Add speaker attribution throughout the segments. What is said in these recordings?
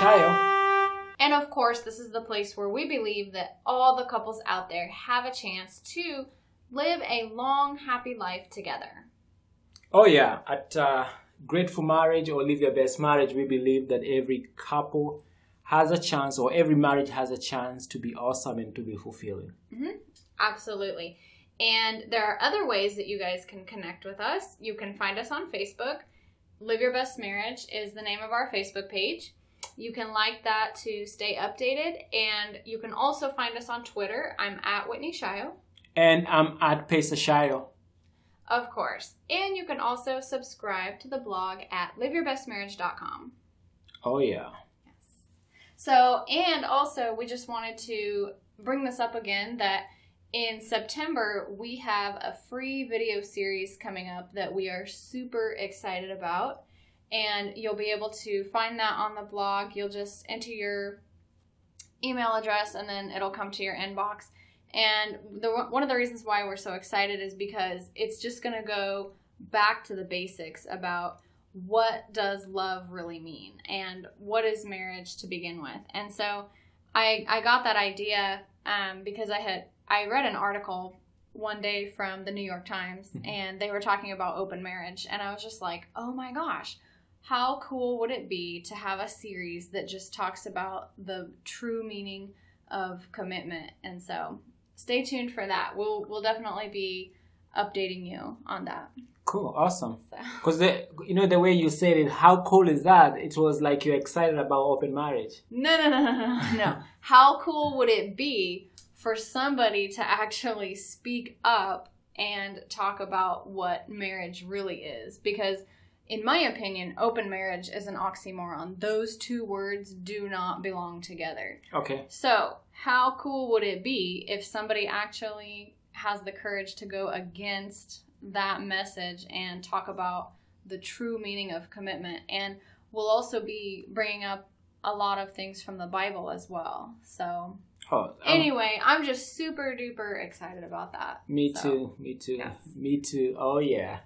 Speaker 1: Shayo.
Speaker 2: And of course, this is the place where we believe that all the couples out there have a chance to live a long, happy life together.
Speaker 1: Oh yeah, at Grateful Marriage or Live Your Best Marriage, we believe that every couple has a chance, or every marriage has a chance to be awesome and to be fulfilling.
Speaker 2: Mm-hmm. Absolutely. And there are other ways that you guys can connect with us. You can find us on Facebook. Live Your Best Marriage is the name of our Facebook page. You can like that to stay updated. And you can also find us on Twitter. I'm at Whitney Shayo.
Speaker 1: And I'm at Pesa Shayo.
Speaker 2: Of course. And you can also subscribe to the blog at liveyourbestmarriage.com.
Speaker 1: Oh, yeah.
Speaker 2: Yes. So, and also, we just wanted to bring this up again that in September, we have a free video series coming up that we are super excited about. And you'll be able to find that on the blog. You'll just enter your email address and then it'll come to your inbox. And one of the reasons why we're so excited is because it's just going to go back to the basics about what does love really mean and what is marriage to begin with. And so I got that idea because I read an article one day from the New York Times, and they were talking about open marriage, and I was just like, oh my gosh, how cool would it be to have a series that just talks about the true meaning of commitment? And so stay tuned for that. We'll definitely be updating you on that.
Speaker 1: Cool, awesome. Because the way you said it, how cool is that? It was like you're excited about open marriage.
Speaker 2: No. How cool would it be for somebody to actually speak up and talk about what marriage really is? Because in my opinion, open marriage is an oxymoron. Those two words do not belong together.
Speaker 1: Okay.
Speaker 2: So how cool would it be if somebody actually has the courage to go against that message and talk about the true meaning of commitment? And we'll also be bringing up a lot of things from the Bible as well. So anyway, I'm just super duper excited about that.
Speaker 1: Me too.
Speaker 2: Yes.
Speaker 1: Me too. Oh yeah.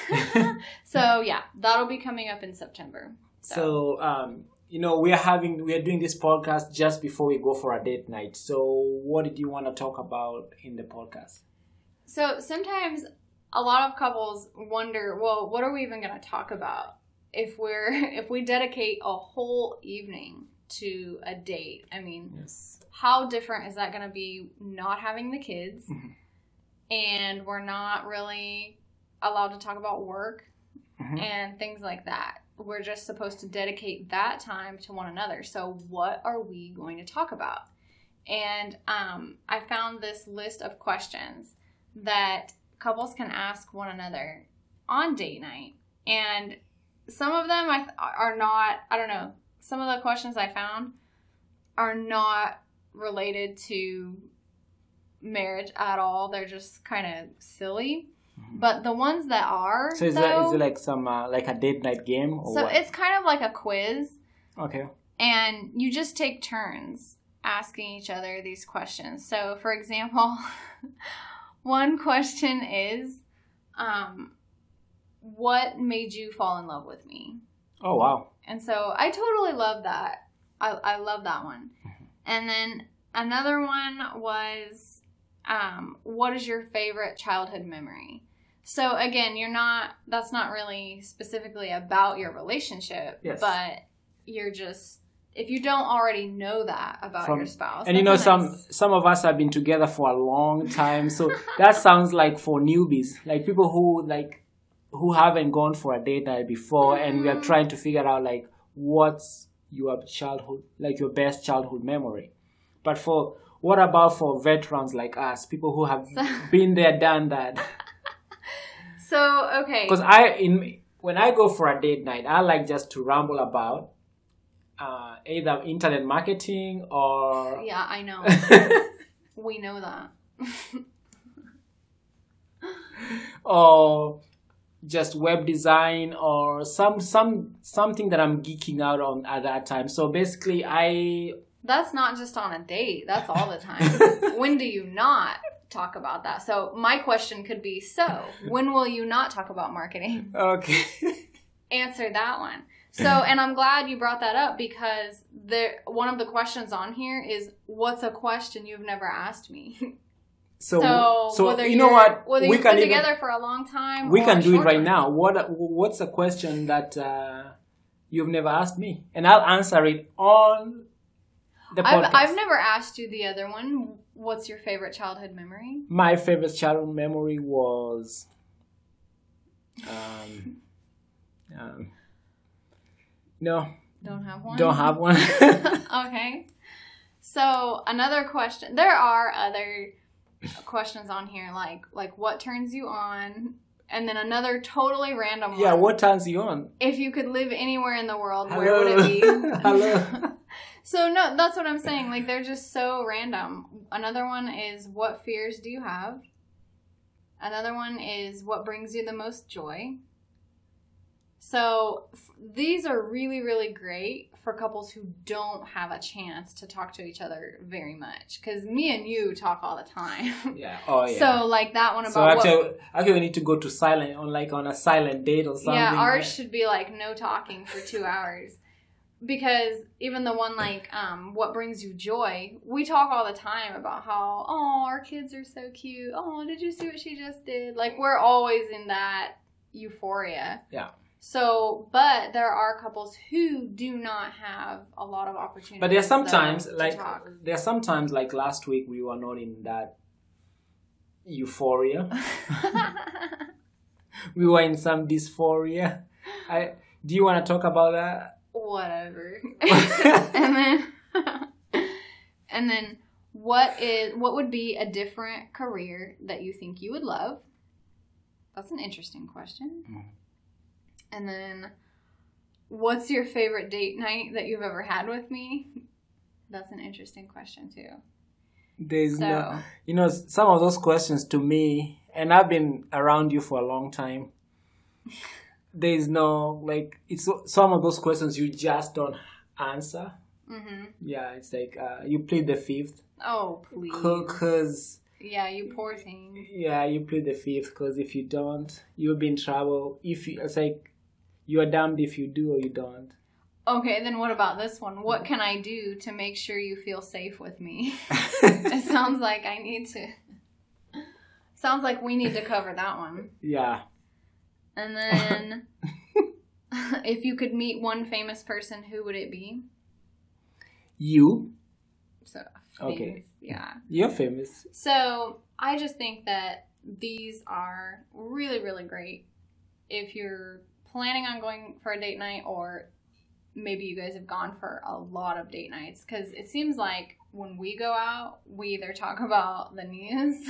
Speaker 2: So yeah, that'll be coming up in September.
Speaker 1: So we are doing this podcast just before we go for a date night. So what did you want to talk about in the podcast?
Speaker 2: So sometimes a lot of couples wonder, well, what are we even going to talk about if we dedicate a whole evening to a date? I mean,
Speaker 1: yes.
Speaker 2: How different is that going to be not having the kids? Mm-hmm. And we're not really allowed to talk about work and things like that. We're just supposed to dedicate that time to one another. So what are we going to talk about? And I found this list of questions that couples can ask one another on date night. And some of them are not, I don't know, some of the questions I found are not related to marriage at all. They're just kind of silly. But the ones that are,
Speaker 1: so is it like some like a date night game? Or
Speaker 2: so
Speaker 1: what?
Speaker 2: It's kind of like a quiz.
Speaker 1: Okay.
Speaker 2: And you just take turns asking each other these questions. So, for example, one question is, what made you fall in love with me?
Speaker 1: Oh, wow.
Speaker 2: And so I totally love that. I love that one. And then another one was, what is your favorite childhood memory? So again, that's not really specifically about your relationship,
Speaker 1: yes.
Speaker 2: But you're just, if you don't already know that about your spouse.
Speaker 1: And some of us have been together for a long time. So that sounds like for newbies, like people who haven't gone for a date night before, and we are trying to figure out like what's your childhood, like your best childhood memory. But what about for veterans like us, people who have been there, done that?
Speaker 2: So, okay.
Speaker 1: Because when I go for a date night, I like just to ramble about either internet marketing or...
Speaker 2: Yeah, I know. We know that.
Speaker 1: Or just web design or something that I'm geeking out on at that time. So basically
Speaker 2: That's not just on a date. That's all the time. When do you not talk about that? So my question could be, when will you not talk about marketing?
Speaker 1: Okay.
Speaker 2: Answer that one. So, and I'm glad you brought that up because one of the questions on here is, what's a question you've never asked me? So whether
Speaker 1: you know what?
Speaker 2: Whether you've been together for a long time,
Speaker 1: we can do it right now. What's a question that you've never asked me, and I'll answer it on the podcast.
Speaker 2: I've never asked you the other one. What's your favorite childhood memory?
Speaker 1: My favorite childhood memory was, no,
Speaker 2: don't have one.
Speaker 1: Don't have one.
Speaker 2: Okay. So another question. There are other questions on here, like what turns you on, and then another totally random one.
Speaker 1: Yeah, what turns you on?
Speaker 2: If you could live anywhere in the world,
Speaker 1: Hello.
Speaker 2: where would it be?
Speaker 1: Hello.
Speaker 2: So no, that's what I'm saying. Like, they're just so random. Another one is, what fears do you have? Another one is, what brings you the most joy? So these are really, really great for couples who don't have a chance to talk to each other very much. Because me and you talk all the time.
Speaker 1: Yeah. Oh, yeah.
Speaker 2: So, like, that one about
Speaker 1: actually we need to go to silent, on a silent date or something.
Speaker 2: Yeah, ours should be, like, no talking for 2 hours. Because even the one, like, what brings you joy, we talk all the time about how, oh, our kids are so cute. Oh, did you see what she just did? Like, we're always in that euphoria.
Speaker 1: Yeah.
Speaker 2: So, but there are couples who do not have a lot of opportunities.
Speaker 1: But there's sometimes, like last week, we were not in that euphoria. We were in some dysphoria. Do you want to talk about that?
Speaker 2: Whatever. and then what would be a different career that you think you would love? That's an interesting question. Mm. And then, what's your favorite date night that you've ever had with me? That's an interesting question too.
Speaker 1: Some of those questions to me, and I've been around you for a long time. There's no, like, it's some of those questions you just don't answer. Mm-hmm. Yeah, it's like you plead the fifth.
Speaker 2: Oh, please.
Speaker 1: Because...
Speaker 2: Yeah, you poor thing.
Speaker 1: Yeah, you plead the fifth, because if you don't, you'll be in trouble. It's like, you are damned if you do or you don't.
Speaker 2: Okay, then what about this one? What can I do to make sure you feel safe with me? It sounds like I need to... Sounds like we need to cover that one. Yeah. And then, if you could meet one famous person, who would it be?
Speaker 1: You.
Speaker 2: So, famous, okay. Yeah.
Speaker 1: You're famous.
Speaker 2: So, I just think that these are really, really great if you're planning on going for a date night, or maybe you guys have gone for a lot of date nights, because it seems like when we go out, we either talk about the news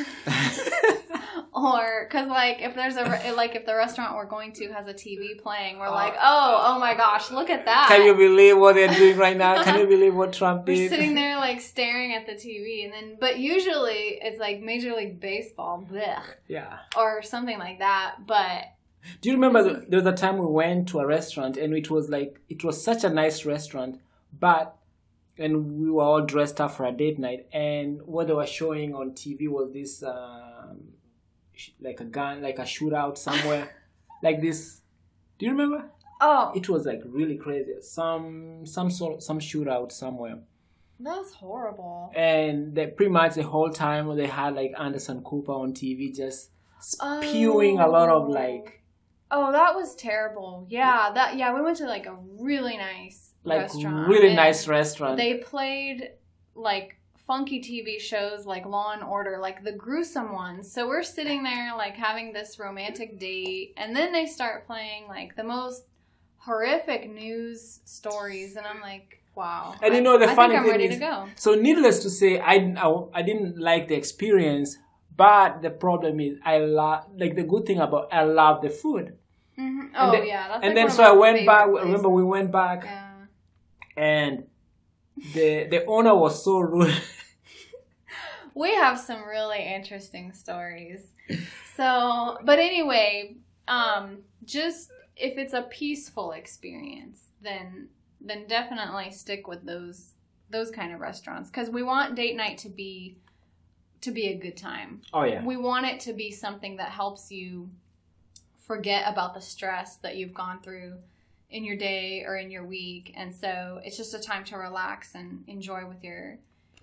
Speaker 2: or because, like, if the restaurant we're going to has a TV playing, we're like, oh my gosh, look at that.
Speaker 1: Can you believe what they're doing right now? Can you believe what Trump did?
Speaker 2: We're sitting there, like, staring at the TV, but usually it's like Major League Baseball, blech, yeah, or something like that. But
Speaker 1: do you remember there was a time we went to a restaurant, and it was such a nice restaurant, and we were all dressed up for a date night, and what they were showing on TV was this like a gun, like a shootout somewhere, like this. Do you remember?
Speaker 2: Oh,
Speaker 1: it was like really crazy. Some shootout somewhere.
Speaker 2: That's horrible.
Speaker 1: And pretty much the whole time they had like Anderson Cooper on TV, just spewing a lot of like.
Speaker 2: Oh, that was terrible. Yeah, we went to like a really nice restaurant.
Speaker 1: Really nice restaurant.
Speaker 2: They played like funky TV shows like Law and Order, like the gruesome ones. So we're sitting there like having this romantic date, and then they start playing like the most horrific news stories, and I'm like, wow.
Speaker 1: And the funny
Speaker 2: thing
Speaker 1: is,
Speaker 2: ready to go.
Speaker 1: So needless to say, I didn't like the experience, but the problem is I love the food.
Speaker 2: Mm-hmm. Oh, yeah. That's
Speaker 1: and then so I went back. Remember, we went back, and the owner was so rude.
Speaker 2: We have some really interesting stories. So, but anyway, just if it's a peaceful experience, then definitely stick with those kind of restaurants, because we want date night to be a good time.
Speaker 1: Oh yeah.
Speaker 2: We want it to be something that helps you forget about the stress that you've gone through in your day or in your week. And so it's just a time to relax and enjoy with your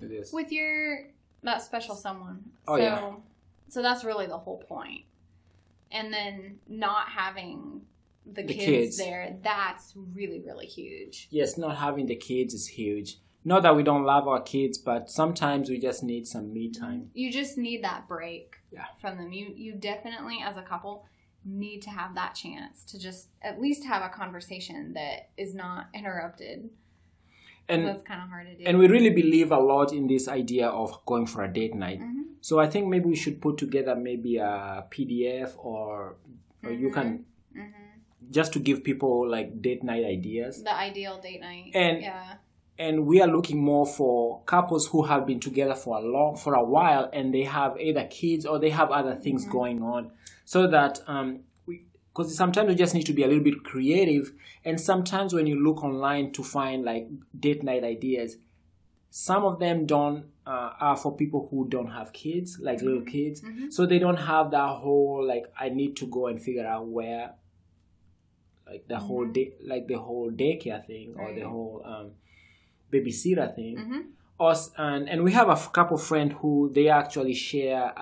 Speaker 2: that special someone. So that's really the whole point. And then not having the kids there, that's really, really huge.
Speaker 1: Yes, not having the kids is huge. Not that we don't love our kids, but sometimes we just need some me time.
Speaker 2: You just need that break from them. You definitely, as a couple, need to have that chance to just at least have a conversation that is not interrupted. And that's kind of hard to do.
Speaker 1: And we really believe a lot in this idea of going for a date night. Mm-hmm. So I think maybe we should put together maybe a PDF or you can just to give people like date night ideas.
Speaker 2: The ideal date night.
Speaker 1: And we are looking more for couples who have been together for a while and they have either kids or they have other things going on, so that because sometimes we just need to be a little bit creative. And sometimes when you look online to find like date night ideas, some of them are for people who don't have kids, like little kids. Mm-hmm. So they don't have that whole like I need to go and figure out where, like the whole day, like the whole daycare thing or the whole babysitter thing. Mm-hmm. And we have a couple friends who they actually share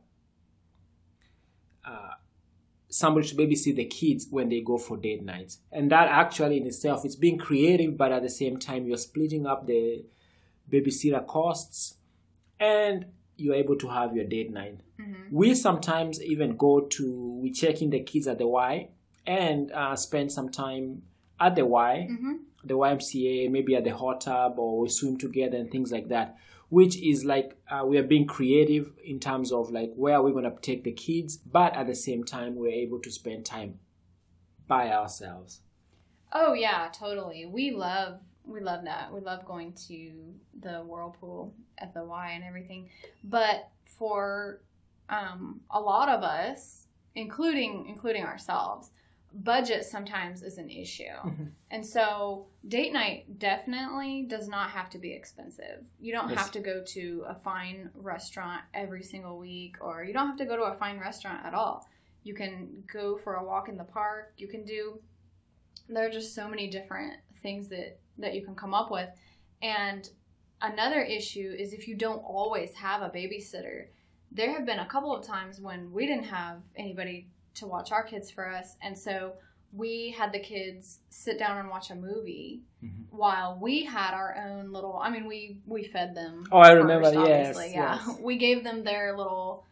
Speaker 1: somebody to babysit the kids when they go for date nights. And that actually in itself, it's being creative, but at the same time, you're splitting up the babysitter costs and you're able to have your date night. Mm-hmm. We sometimes even we check in the kids at the Y and spend some time at the Y, the YMCA, maybe at the hot tub, or we swim together and things like that, which is like we are being creative in terms of like where are we going to take the kids, but at the same time we're able to spend time by ourselves.
Speaker 2: Oh yeah, totally. We love that. We love going to the whirlpool at the Y and everything. But for a lot of us, including ourselves, budget sometimes is an issue. Mm-hmm. And so date night definitely does not have to be expensive. You don't have to go to a fine restaurant every single week, or you don't have to go to a fine restaurant at all. You can go for a walk in the park. There are just so many different things that you can come up with. And another issue is if you don't always have a babysitter. There have been a couple of times when we didn't have anybody to watch our kids for us, and so we had the kids sit down and watch a movie while we had our own little, we fed them.
Speaker 1: Oh, I remember, yes.
Speaker 2: We gave them their little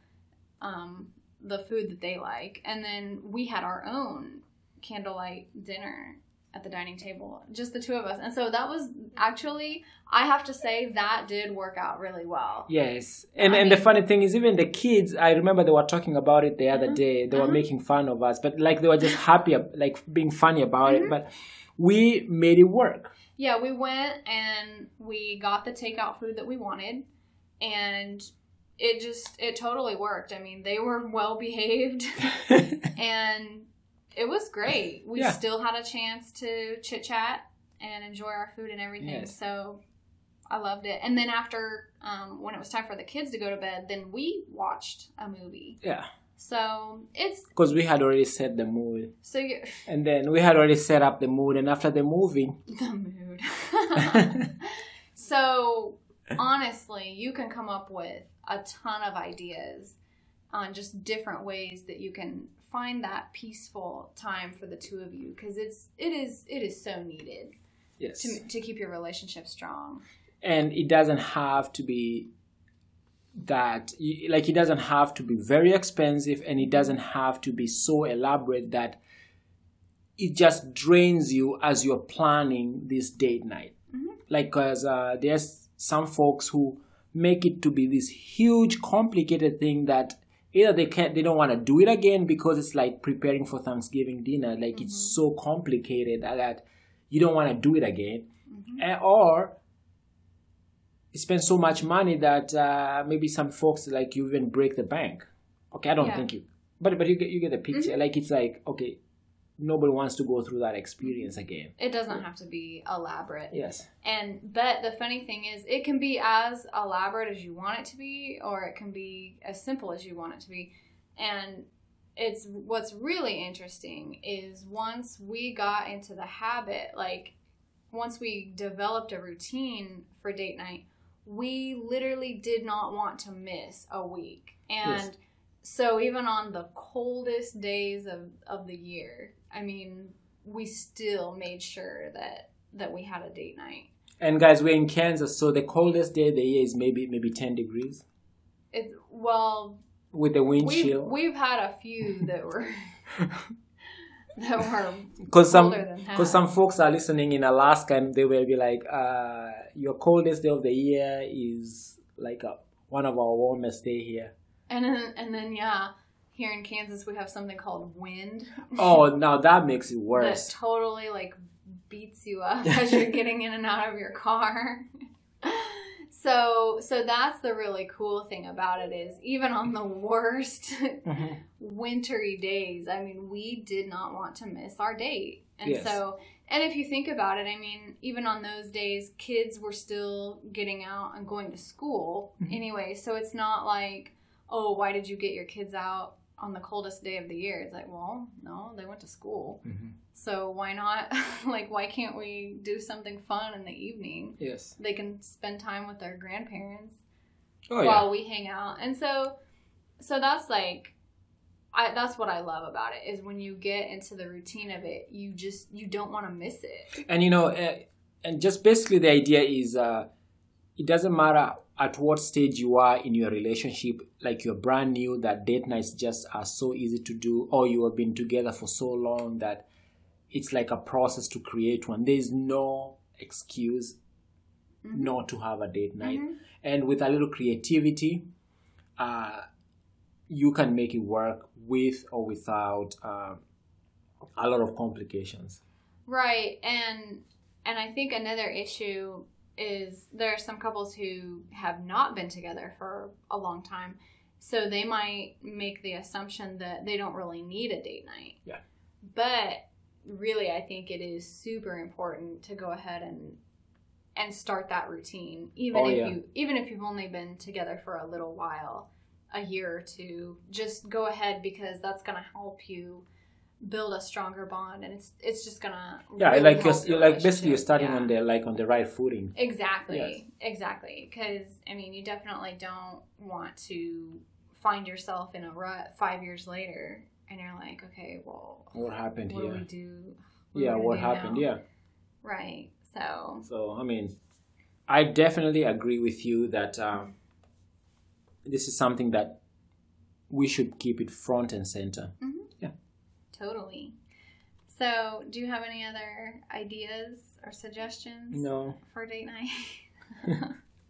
Speaker 2: the food that they like, and then we had our own candlelight dinner at the dining table, just the two of us. And so that was actually, I have to say, that did work out really well.
Speaker 1: Yes. And the funny thing is, even the kids, I remember they were talking about it the other day. They were making fun of us, but like they were just happy, like being funny about it. But we made it work.
Speaker 2: Yeah, we went and we got the takeout food that we wanted, and it totally worked. I mean, they were well behaved and it was great. We still had a chance to chit-chat and enjoy our food and everything. Yes. So I loved it. And then after, when it was time for the kids to go to bed, then we watched a movie. Yeah. So it's...
Speaker 1: Because we had already set the mood. And then we had already set up the mood. And after the movie...
Speaker 2: The mood. So, honestly, you can come up with a ton of ideas on just different ways that you can find that peaceful time for the two of you, because it is so needed. Yes. To keep your relationship strong.
Speaker 1: And it doesn't have to be it doesn't have to be very expensive, and it doesn't have to be so elaborate that it just drains you as you're planning this date night. Mm-hmm. Like, because there's some folks who make it to be this huge, complicated thing that either they don't want to do it again because it's like preparing for Thanksgiving dinner. Like it's so complicated that you don't want to do it again. Mm-hmm. Or you spend so much money that maybe some folks like you even break the bank. Okay, I don't think you, but you get the picture. Mm-hmm. Like it's like, okay, nobody wants to go through that experience again.
Speaker 2: It doesn't have to be elaborate.
Speaker 1: Yes.
Speaker 2: But the funny thing is, it can be as elaborate as you want it to be, or it can be as simple as you want it to be. And it's what's really interesting is once we got into the habit, like once we developed a routine for date night, we literally did not want to miss a week. And so even on the coldest days of the year, I mean, we still made sure that we had a date night.
Speaker 1: And guys, we're in Kansas, so the coldest day of the year is maybe 10 degrees. With the wind chill.
Speaker 2: We've had a few that were
Speaker 1: because
Speaker 2: some
Speaker 1: folks are listening in Alaska and they will be like, your coldest day of the year is like one of our warmest day here.
Speaker 2: And then here in Kansas we have something called wind.
Speaker 1: Oh, now that makes it worse.
Speaker 2: That totally like beats you up as you're getting in and out of your car. So that's the really cool thing about it is even on the worst wintry days, I mean, we did not want to miss our date. And and if you think about it, I mean, even on those days, kids were still getting out and going to school anyway. So it's not like, oh, why did you get your kids out on the coldest day of the year? It's like, well, no, they went to school. So why not? Like, why can't we do something fun in the evening?
Speaker 1: Yes.
Speaker 2: They can spend time with their grandparents while we hang out. And so that's like, that's what I love about it is when you get into the routine of it, you don't want to miss it. And,
Speaker 1: and just basically the idea is it doesn't matter at what stage you are in your relationship, like you're brand new, that date nights just are so easy to do, or you have been together for so long that it's like a process to create one. There's no excuse not to have a date night. And with a little creativity, you can make it work with or without a lot of complications.
Speaker 2: Right. And I think another issue is there are some couples who have not been together for a long time. So they might make the assumption that they don't really need a date night.
Speaker 1: Yeah.
Speaker 2: But really, I think it is super important to go ahead and start that routine. Even if you've only been together for a little while, a year or two, just go ahead because that's going to help you build a stronger bond, and it's just gonna
Speaker 1: you're starting on the right footing.
Speaker 2: Exactly. Because I mean, you definitely don't want to find yourself in a rut 5 years later, and you're like, okay, well,
Speaker 1: what happened here?
Speaker 2: What do we do?
Speaker 1: What happened?
Speaker 2: Now?
Speaker 1: Yeah.
Speaker 2: Right. So
Speaker 1: I mean, I definitely agree with you that this is something that we should keep it front and center.
Speaker 2: Totally. So, do you have any other ideas or suggestions?
Speaker 1: No.
Speaker 2: For date night?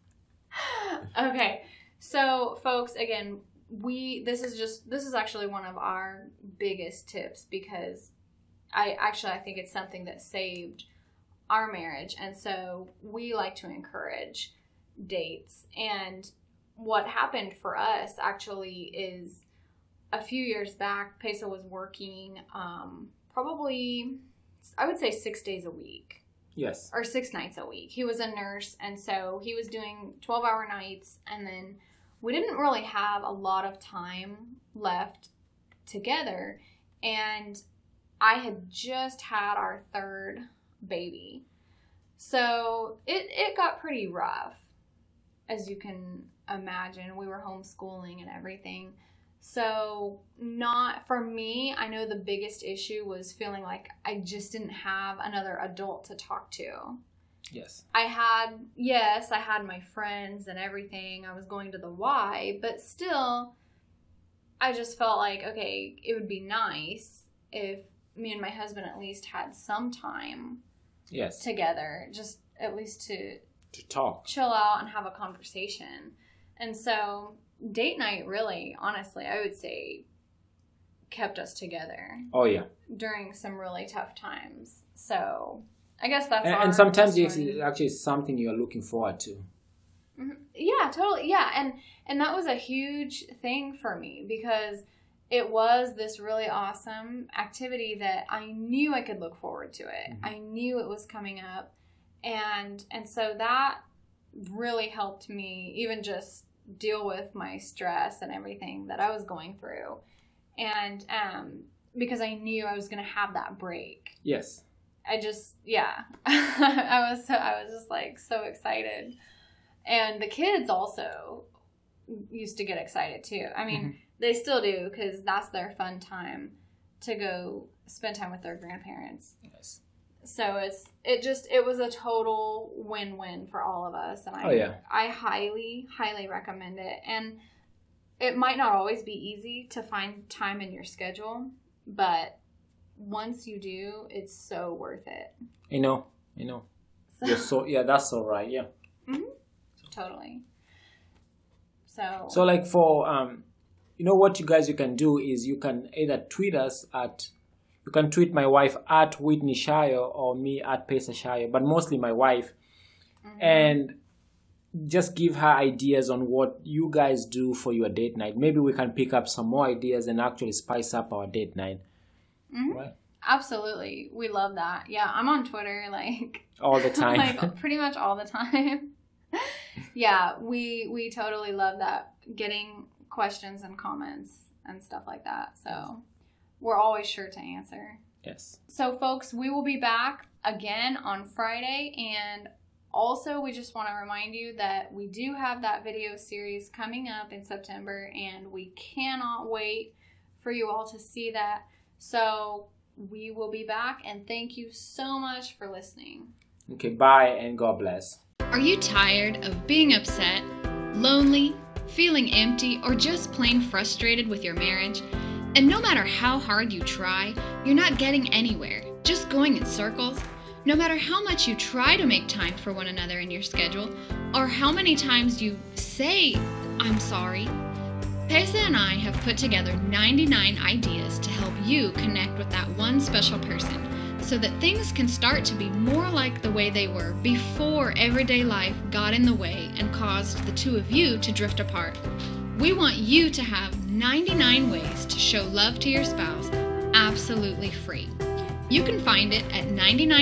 Speaker 2: Okay. So, folks, again, this is actually one of our biggest tips because I think it's something that saved our marriage, and so we like to encourage dates. And what happened for us actually is a few years back, Peso was working probably, I would say 6 days a week.
Speaker 1: Yes.
Speaker 2: Or 6 nights a week. He was a nurse, and so he was doing 12-hour nights, and then we didn't really have a lot of time left together, and I had just had our third baby. So it got pretty rough, as you can imagine. We were homeschooling and everything. So not for me, I know the biggest issue was feeling like I just didn't have another adult to talk to.
Speaker 1: Yes.
Speaker 2: I had my friends and everything. I was going to the Y, but still, I just felt like, okay, it would be nice if me and my husband at least had some time together, just at least to
Speaker 1: talk,
Speaker 2: chill out and have a conversation. And so date night really, honestly, I would say kept us together.
Speaker 1: Oh, yeah.
Speaker 2: During some really tough times. So I guess that's
Speaker 1: and sometimes it's actually something you're looking forward to.
Speaker 2: Mm-hmm. Yeah, totally. Yeah. And that was a huge thing for me because it was this really awesome activity that I knew I could look forward to it. Mm-hmm. I knew it was coming up. And so that really helped me even just deal with my stress and everything that I was going through. And because I knew I was going to have that break.
Speaker 1: Yes.
Speaker 2: I just, I was just like so excited. And the kids also used to get excited too. I mean, they still do, because that's their fun time to go spend time with their grandparents.
Speaker 1: Yes.
Speaker 2: So it was a total win-win for all of us. And I highly, highly recommend it. And it might not always be easy to find time in your schedule, but once you do, it's so worth it.
Speaker 1: I know. So, that's so right. Yeah.
Speaker 2: Mm-hmm. Totally.
Speaker 1: So like for, what you can do is you can either tweet us you can tweet my wife at Whitney Shire or me at Pesa Shire, but mostly my wife. And just give her ideas on what you guys do for your date night. Maybe we can pick up some more ideas and actually spice up our date night. Right?
Speaker 2: Absolutely. We love that. Yeah, I'm on Twitter like
Speaker 1: all the time.
Speaker 2: Like pretty much all the time. Yeah, we totally love that, getting questions and comments and stuff like that. So we're always sure to answer.
Speaker 1: Yes.
Speaker 2: So folks, we will be back again on Friday, and also we just want to remind you that we do have that video series coming up in September, and we cannot wait for you all to see that. So we will be back, and thank you so much for listening.
Speaker 1: Okay, bye and God bless.
Speaker 3: Are you tired of being upset, lonely, feeling empty, or just plain frustrated with your marriage? And no matter how hard you try, you're not getting anywhere, just going in circles? No matter how much you try to make time for one another in your schedule, or how many times you say, "I'm sorry," Pesa and I have put together 99 ideas to help you connect with that one special person, so that things can start to be more like the way they were before everyday life got in the way and caused the two of you to drift apart. We want you to have 99 ways to show love to your spouse absolutely free. You can find it at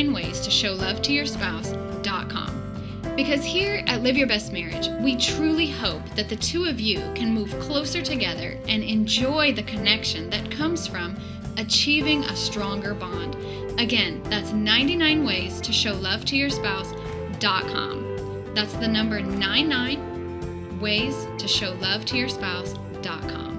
Speaker 3: 99waystoshowlovetoyourspouse.com. Because here at Live Your Best Marriage, we truly hope that the two of you can move closer together and enjoy the connection that comes from achieving a stronger bond. Again, that's 99waystoshowlovetoyourspouse.com. That's the number 99waystoshowlovetoyourspouse.com.